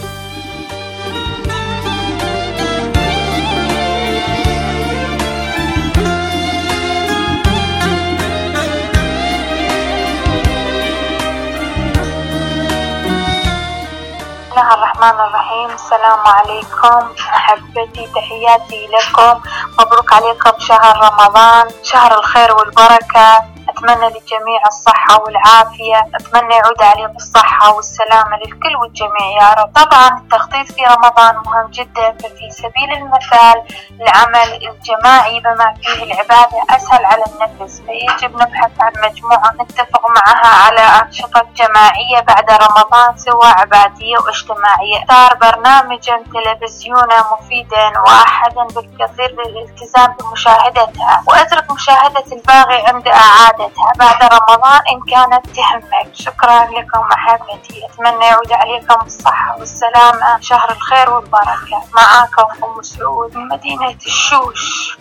بسم الله الرحمن الرحيم. السلام عليكم أحبتي، تحياتي لكم. مبروك عليكم شهر رمضان، شهر الخير والبركة. أتمنى للجميع الصحة والعافية، أتمنى يعود عليه بالصحة والسلامة للكل والجميع يا رب. طبعا التخطيط في رمضان مهم جدا، ففي سبيل المثال العمل الجماعي بما فيه العبادة أسهل على النفس، فيجب نبحث عن مجموعة نتفق معها على أنشطة جماعية بعد رمضان سواء عبادية واجتماعية. اختار برنامجا تلفزيونا مفيدا واحدا بالكثير للالتزام بمشاهدتها، واترك مشاهدة الباقي عند إعادتها بعد رمضان إن كانت تهمك. شكرا لكم أحبتي، أتمنى يعود عليكم الصحة والسلامة، شهر الخير والبركة. معاكم أم سعود من مدينة الشوش.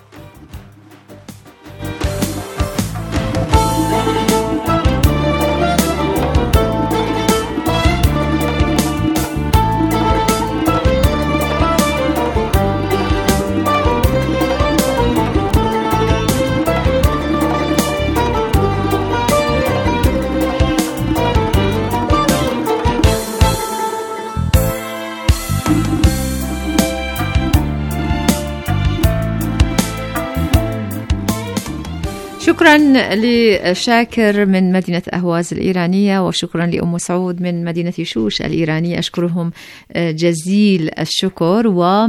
شكرا لشاكر من مدينة أهواز الإيرانية، وشكرا لأم سعود من مدينة شوش الإيرانية، أشكرهم جزيل الشكر.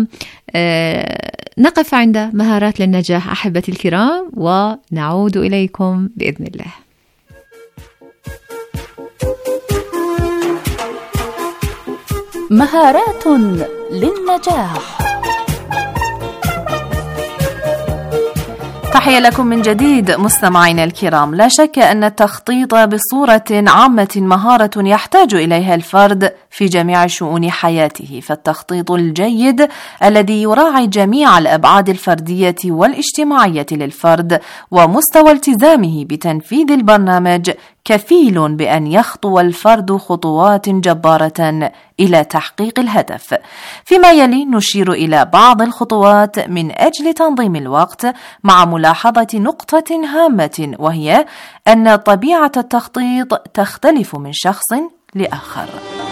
ونقف عند مهارات للنجاح أحبتي الكرام، ونعود إليكم بإذن الله. مهارات للنجاح. تحية لكم من جديد مستمعينا الكرام. لا شك أن التخطيط بصورة عامة مهارة يحتاج إليها الفرد في جميع شؤون حياته، فالتخطيط الجيد الذي يراعي جميع الأبعاد الفردية والاجتماعية للفرد ومستوى التزامه بتنفيذ البرنامج كفيل بأن يخطو الفرد خطوات جبارة إلى تحقيق الهدف. فيما يلي نشير إلى بعض الخطوات من أجل تنظيم الوقت، مع ملاحظة نقطة هامة، وهي أن طبيعة التخطيط تختلف من شخص لآخر.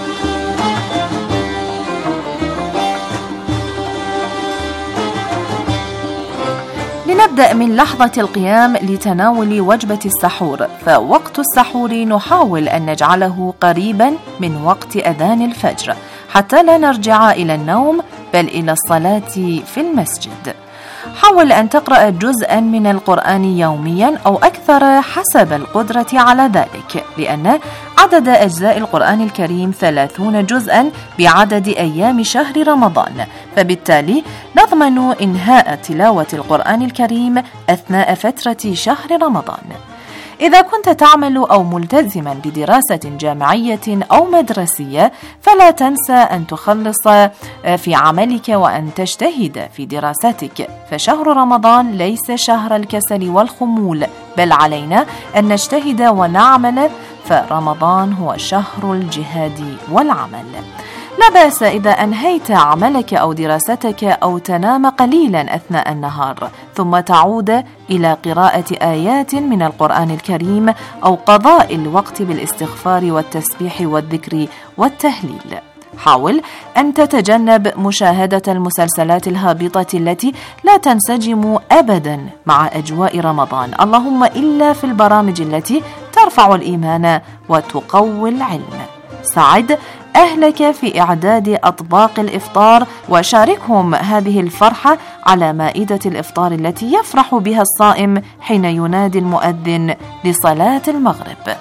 لنبدأ من لحظة القيام لتناول وجبة السحور، فوقت السحور نحاول أن نجعله قريبا من وقت أذان الفجر حتى لا نرجع إلى النوم بل إلى الصلاة في المسجد. حاول أن تقرأ جزءا من القرآن يوميا أو أكثر حسب القدرة على ذلك، لأن عدد أجزاء القرآن الكريم 30 جزءا بعدد أيام شهر رمضان، فبالتالي نضمن إنهاء تلاوة القرآن الكريم أثناء فترة شهر رمضان. إذا كنت تعمل أو ملتزما بدراسة جامعية أو مدرسية، فلا تنسى أن تخلص في عملك وأن تجتهد في دراستك، فشهر رمضان ليس شهر الكسل والخمول، بل علينا أن نجتهد ونعمل، فرمضان هو شهر الجهاد والعمل. لا بأس إذا أنهيت عملك أو دراستك أو تنام قليلا أثناء النهار، ثم تعود إلى قراءة آيات من القرآن الكريم أو قضاء الوقت بالاستغفار والتسبيح والذكر والتهليل. حاول أن تتجنب مشاهدة المسلسلات الهابطة التي لا تنسجم أبدا مع أجواء رمضان، اللهم إلا في البرامج التي ترفع الإيمان وتقوي العلم. ساعد أهلك في إعداد أطباق الإفطار وشاركهم هذه الفرحة على مائدة الإفطار التي يفرح بها الصائم حين ينادي المؤذن لصلاة المغرب.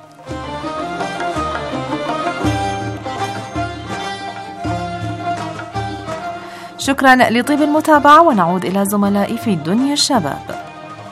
شكرا لطيب المتابعة، ونعود إلى زملائي في دنيا الشباب.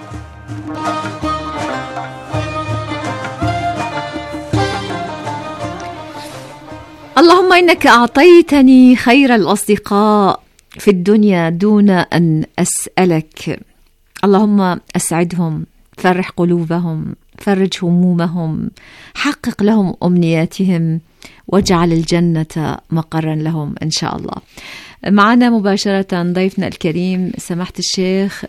اللهم إنك أعطيتني خير الأصدقاء في الدنيا دون أن أسألك، اللهم أسعدهم، فرح قلوبهم، فرج همومهم، حقق لهم أمنياتهم، واجعل الجنة مقرا لهم إن شاء الله. معنا مباشرة ضيفنا الكريم سماحة الشيخ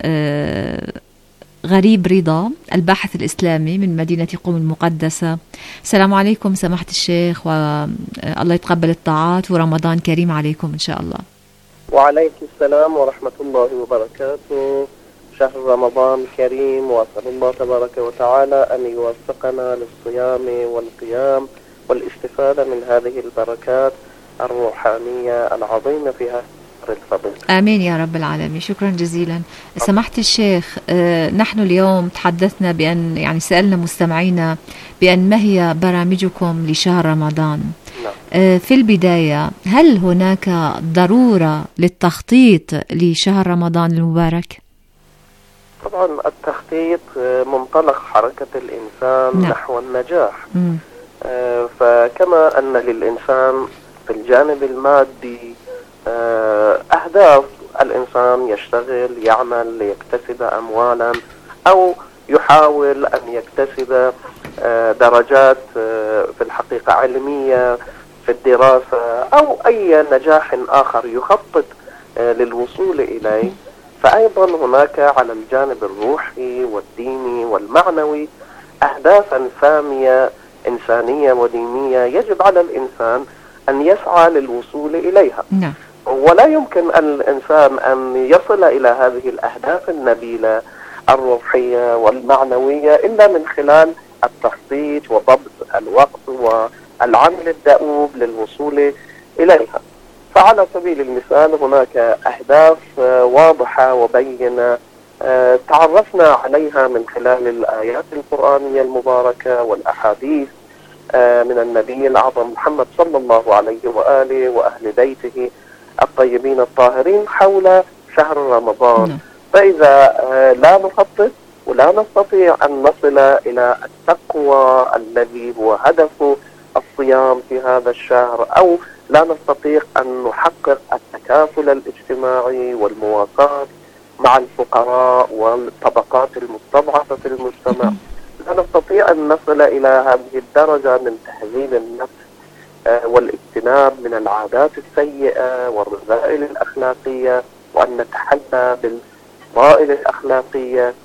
غريب رضا، الباحث الإسلامي من مدينة قم المقدسة. السلام عليكم سماحة الشيخ، والله يتقبل الطاعات، ورمضان كريم عليكم إن شاء الله. وعليكم السلام ورحمة الله وبركاته. شهر رمضان كريم، وأسأل الله تبارك وتعالى أن يوفقنا للصيام والقيام والاستفادة من هذه البركات الروحانية العظيمة في هذا الفضل. آمين يا رب العالمين. شكرا جزيلا. سماحة الشيخ، نحن اليوم تحدثنا بأن يعني سألنا مستمعينا بأن ما هي برامجكم لشهر رمضان. في البداية، هل هناك ضرورة للتخطيط لشهر رمضان المبارك؟ طبعا التخطيط منطلق حركة الإنسان نحو النجاح. فكما أن للإنسان في الجانب المادي أهداف، الإنسان يشتغل يعمل ليكتسب أموالا أو يحاول أن يكتسب درجات في الحقيقة علمية في الدراسة أو أي نجاح آخر يخطط للوصول إليه. فأيضا هناك على الجانب الروحي والديني والمعنوي أهدافا سامية إنسانية ودينية يجب على الإنسان أن يسعى للوصول إليها. ولا يمكن الإنسان أن يصل إلى هذه الأهداف النبيلة الروحية والمعنوية إلا من خلال التخطيط وضبط الوقت والعمل الدؤوب للوصول إليها. فعلى سبيل المثال هناك أهداف واضحة وبينة تعرفنا عليها من خلال الآيات القرآنية المباركة والأحاديث من النبي الأعظم محمد صلى الله عليه وآله وأهل بيته الطيبين الطاهرين حول شهر رمضان. فإذا لا نخطط ولا نستطيع أن نصل إلى التقوى الذي هو هدف الصيام في هذا الشهر، أو لا نستطيع أن نحقق التكافل الاجتماعي والمواساة مع الفقراء والطبقات المستضعفة في المجتمع، لا نستطيع أن نصل إلى هذه الدرجة من تهذيب النفس والاجتناب من العادات السيئة والرذائل الأخلاقية، وأن نتحلى بالفضائل الأخلاقية،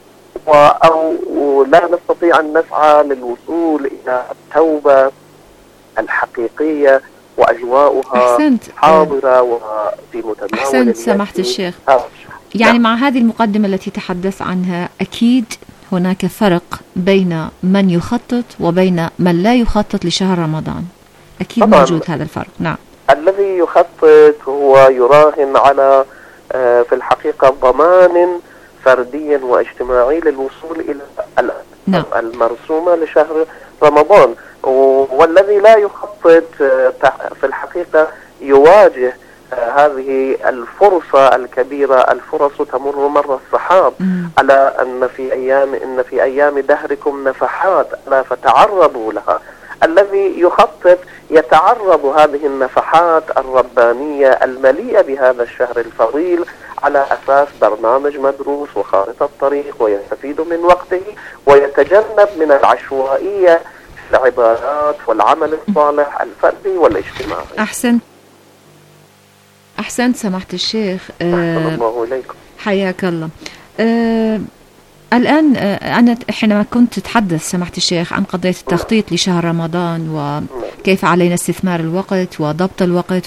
أو لا نستطيع أن نسعى للوصول إلى التوبة الحقيقية وأجواؤها حاضرة وفي متناول. أحسنت سماحة الشيخ. يعني مع هذه المقدمة التي تحدث عنها، أكيد هناك فرق بين من يخطط وبين من لا يخطط لشهر رمضان. أكيد موجود هذا الفرق. نعم. الذي يخطط هو يراهن على في الحقيقة ضمان فردي واجتماعي للوصول إلى المرسومة لشهر رمضان، والذي لا يخطط في الحقيقة يواجه هذه الفرصة الكبيرة. الفرص تمر مر السحاب، على أن في أيام دهركم نفحات ألا فتعرضوا لها. الذي يخطط يتعرض هذه النفحات الربانية المليئة بهذا الشهر الفضيل على أساس برنامج مدروس وخارطة طريق، ويستفيد من وقته ويتجنب من العشوائية في العبادات والعمل الصالح الفردي والاجتماعي. أحسنت سماحة الشيخ. أحسن الله إليكم. حياك الله. الآن أنا حينما كنت تتحدث سماحة الشيخ عن قضية التخطيط لشهر رمضان وكيف علينا استثمار الوقت وضبط الوقت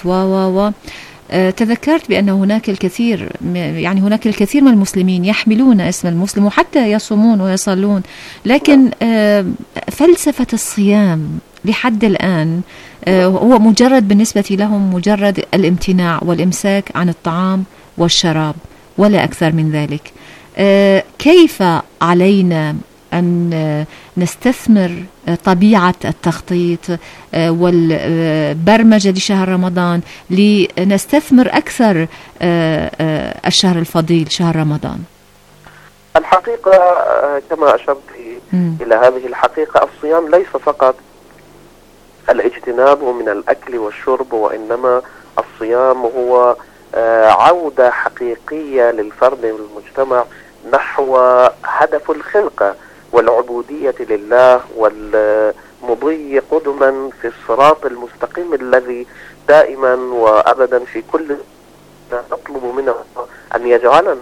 تذكرت بأن هناك الكثير من المسلمين يحملون اسم المسلم وحتى يصومون ويصلون، لكن فلسفة الصيام لحد الآن هو مجرد بالنسبة لهم مجرد الامتناع والإمساك عن الطعام والشراب ولا أكثر من ذلك. كيف علينا أن نستثمر طبيعة التخطيط والبرمجة لشهر رمضان لنستثمر أكثر الشهر الفضيل شهر رمضان؟ الحقيقة كما أشرت إلى هذه الحقيقة، الصيام ليس فقط الاجتناب من الأكل والشرب، وإنما الصيام هو عودة حقيقية للفرد والمجتمع نحو هدف الخلقة والعبودية لله والمضي قدما في الصراط المستقيم الذي دائما وأبدا في كل نطلب منه أن يجعلنا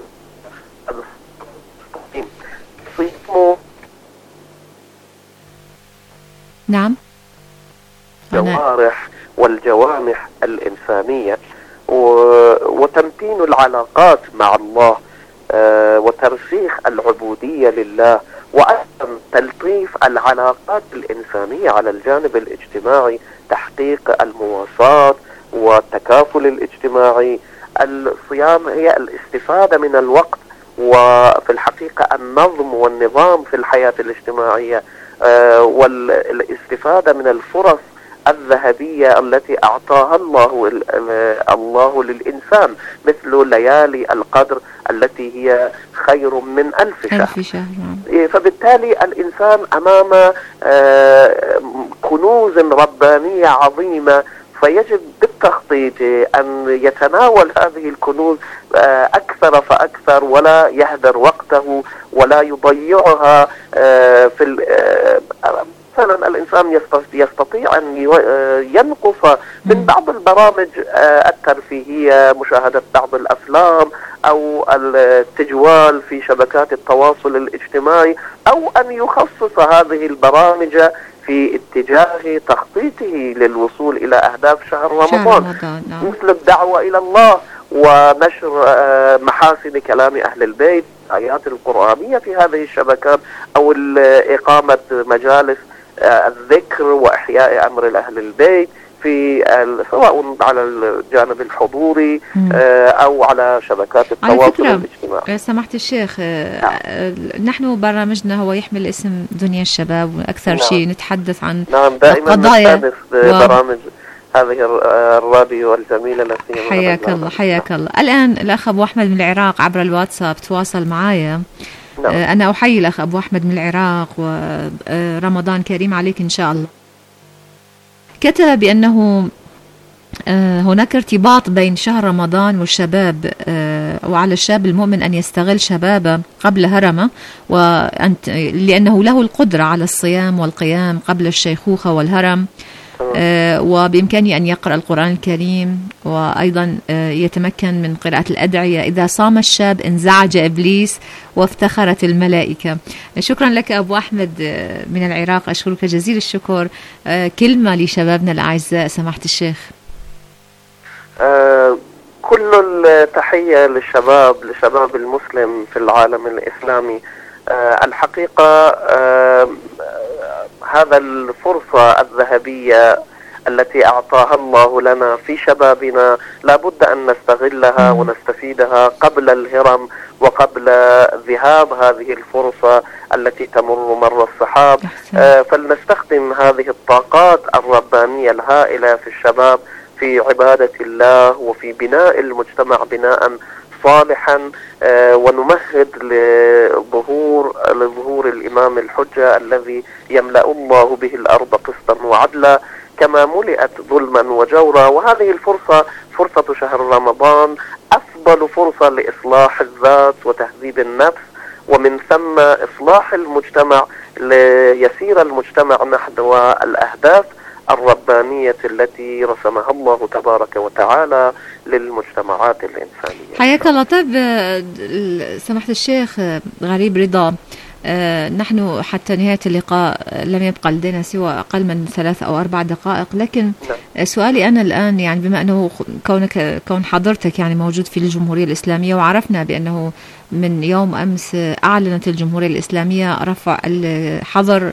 نعم الجوارح والجوامح الإنسانية وتمتين العلاقات مع الله وترسيخ العبودية لله، وأيضا تلطيف العلاقات الإنسانية على الجانب الاجتماعي، تحقيق المواساة والتكافل الاجتماعي. الصيام هي الاستفادة من الوقت، وفي الحقيقة النظم والنظام في الحياة الاجتماعية، والاستفادة من الفرص الذهبية التي أعطاها الله للإنسان، مثل ليالي القدر التي هي خير من 1000 شهر. فبالتالي الإنسان أمام كنوز ربانية عظيمة، فيجب بالتخطيط أن يتناول هذه الكنوز أكثر فأكثر، ولا يهدر وقته ولا يضيعها في مثلا الإنسان يستطيع أن ينقص من بعض البرامج الترفيهية، مشاهدة بعض الأفلام أو التجوال في شبكات التواصل الاجتماعي، أو أن يخصص هذه البرامج في اتجاه تخطيطه للوصول إلى أهداف شهر رمضان، مثل الدعوة إلى الله ونشر محاسن كلام أهل البيت، الآيات القرآنية في هذه الشبكات، أو إقامة مجالس الذكر وإحياء أمر أهل البيت في سواء على الجانب الحضوري أو على شبكات التواصل الاجتماعي. سماحة الشيخ، نحن برنامجنا هو يحمل اسم دنيا الشباب، وأكثر شيء نتحدث عن دائما قضايا برامج هذه الراديو الجميلة التي حياك الله. حياك الله. الآن الأخ أبو أحمد من العراق عبر الواتساب تواصل معايا. أنا أحيي الأخ أبو أحمد من العراق، ورمضان كريم عليك إن شاء الله. كتب بأنه هناك ارتباط بين شهر رمضان والشباب، وعلى الشاب المؤمن أن يستغل شبابه قبل هرمه، لأنه له القدرة على الصيام والقيام قبل الشيخوخة والهرم، وبإمكانه أن يقرأ القرآن الكريم، وأيضا يتمكن من قراءة الأدعية. إذا صام الشاب انزعج إبليس وافتخرت الملائكة. شكرا لك أبو أحمد من العراق، أشكرك جزيل الشكر. كلمة لشبابنا الأعزاء سماحة الشيخ. كل التحية للشباب المسلم في العالم الإسلامي. الحقيقة هذا الفرصة الذهبية التي أعطاها الله لنا في شبابنا لابد أن نستغلها ونستفيدها قبل الهرم وقبل ذهاب هذه الفرصة التي تمر مر السحاب. فلنستخدم هذه الطاقات الربانية الهائلة في الشباب في عبادة الله وفي بناء المجتمع بناء صالحا، ونمهد لظهور الإمام الحجة الذي يملأ الله به الأرض قسطا وعدلا كما ملئت ظلما وجورا. وهذه الفرصة، فرصة شهر رمضان، أفضل فرصة لإصلاح الذات وتهذيب النفس، ومن ثم إصلاح المجتمع ليسير المجتمع نحو الأهداف الربانية التي رسمها الله تبارك وتعالى للمجتمعات الإنسانية. حياك الله. طيب سماحة الشيخ غريب رضا، نحن حتى نهاية اللقاء لم يبقى لدينا سوى أقل من 3 أو 4 دقائق، لكن سؤالي أنا الآن، يعني بما أنه كون حضرتك يعني موجود في الجمهورية الإسلامية، وعرفنا بأنه من يوم أمس أعلنت الجمهورية الإسلامية رفع الحظر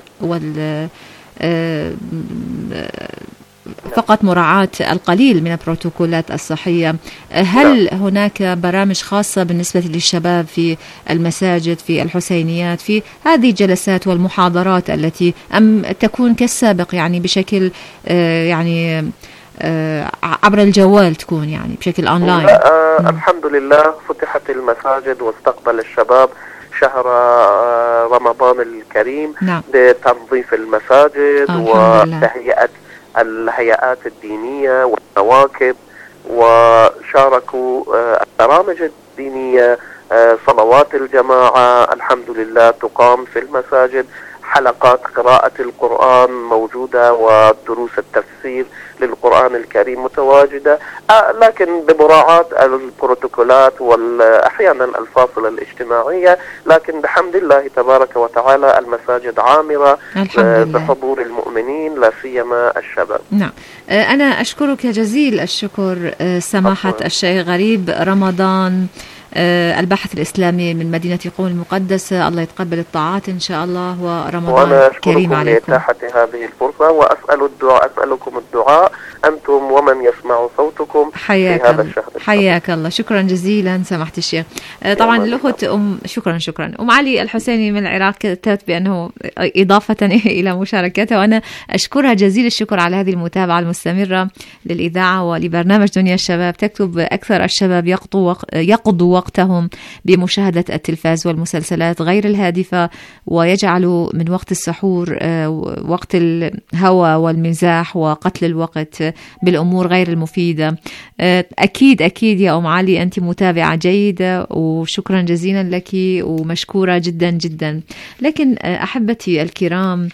فقط مراعاة القليل من البروتوكولات الصحية، هل هناك برامج خاصة بالنسبة للشباب في المساجد، في الحسينيات، في هذه الجلسات والمحاضرات التي أم تكون كالسابق يعني بشكل يعني عبر الجوال، تكون يعني بشكل أونلاين؟ الحمد لله فتحت المساجد واستقبل الشباب شهر رمضان الكريم بتنظيف المساجد وتهيئة الهيئات الدينية والنواكب، وشاركوا البرامج الدينية، صلوات الجماعة الحمد لله تقام في المساجد، حلقات قراءة القرآن موجودة ودروس التفسير للقرآن الكريم متواجدة، لكن بمراعاة البروتوكولات وأحيانا الفاصلة الاجتماعية، لكن بحمد الله تبارك وتعالى المساجد عامرة بحضور المؤمنين لا سيما الشباب. نعم، أنا أشكرك جزيل الشكر سماحة الشيخ غريب رمضان الباحث الإسلامي من مدينة قم المقدسة. الله يتقبل الطاعات إن شاء الله، ورمضان وأنا كريم عليكم. لإتاحة هذه الفرصة، أسألكم الدعاء أنتم ومن يسمع صوتكم في هذا الشهر. حياك الله، شكرا جزيلا سماحة الشيخ. طبعا الأخت شكرا أم علي الحسيني من العراق كتبت بأنه إضافة إلى مشاركتها، وأنا أشكرها جزيل الشكر على هذه المتابعة المستمرة للإذاعة ولبرنامج دنيا الشباب. تكتب: أكثر الشباب يقضوا وقتهم بمشاهدة التلفاز والمسلسلات غير الهادفة، ويجعلوا من وقت السحور وقت الهوى والمزاح وقتل الوقت بالأمور غير المفيدة. أكيد يا أم علي أنت متابعة جيدة، وشكرا جزيلا لك ومشكورة جدا جدا. لكن أحبتي الكرام،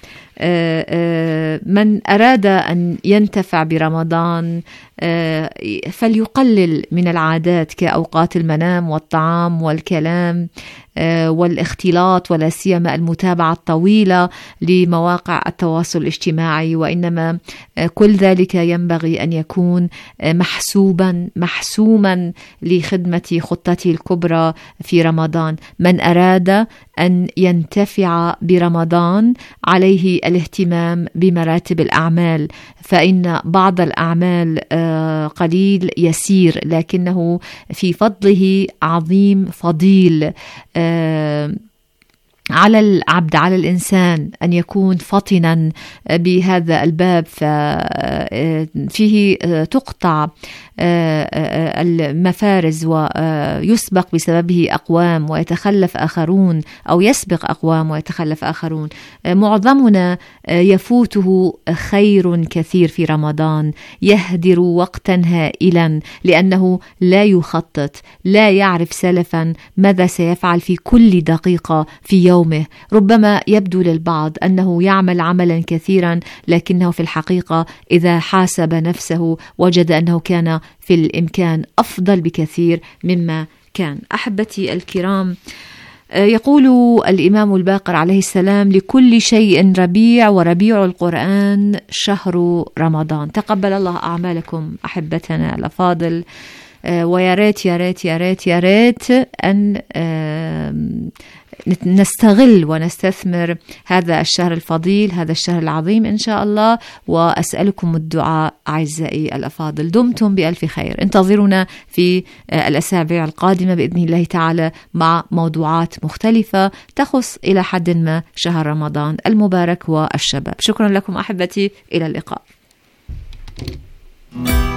من أراد أن ينتفع برمضان فليقلل من العادات كأوقات المنام والطعام والكلام والاختلاط، ولا سيما المتابعة الطويلة لمواقع التواصل الاجتماعي، وإنما كل ذلك ينبغي أن يكون محسوما لخدمة خطته الكبرى في رمضان. من أراد أن ينتفع برمضان عليه الاهتمام بمراتب الأعمال، فإن بعض الأعمال قليل يسير لكنه في فضله عظيم فضيل. على العبد، على الإنسان أن يكون فطنا بهذا الباب، فيه تقطع المفارز ويسبق بسببه أقوام ويتخلف آخرون، أو يسبق أقوام ويتخلف آخرون. معظمنا يفوته خير كثير في رمضان، يهدر وقتا هائلا لأنه لا يخطط، لا يعرف سلفا ماذا سيفعل في كل دقيقة في يومه. ربما يبدو للبعض أنه يعمل عملا كثيرا، لكنه في الحقيقة إذا حاسب نفسه وجد أنه كان في الإمكان أفضل بكثير مما كان. أحبتي الكرام، يقول الإمام الباقر عليه السلام: لكل شيء ربيع، وربيع القرآن شهر رمضان. تقبل الله أعمالكم أحبتنا الأفاضل، ويا ريت يا ريت يا ريت يا ريت أن نستغل ونستثمر هذا الشهر الفضيل، هذا الشهر العظيم إن شاء الله. وأسألكم الدعاء أعزائي الأفاضل. دمتم بألف خير. انتظرونا في الأسابيع القادمة بإذن الله تعالى مع موضوعات مختلفة تخص إلى حد ما شهر رمضان المبارك والشباب. شكرا لكم أحبتي، إلى اللقاء.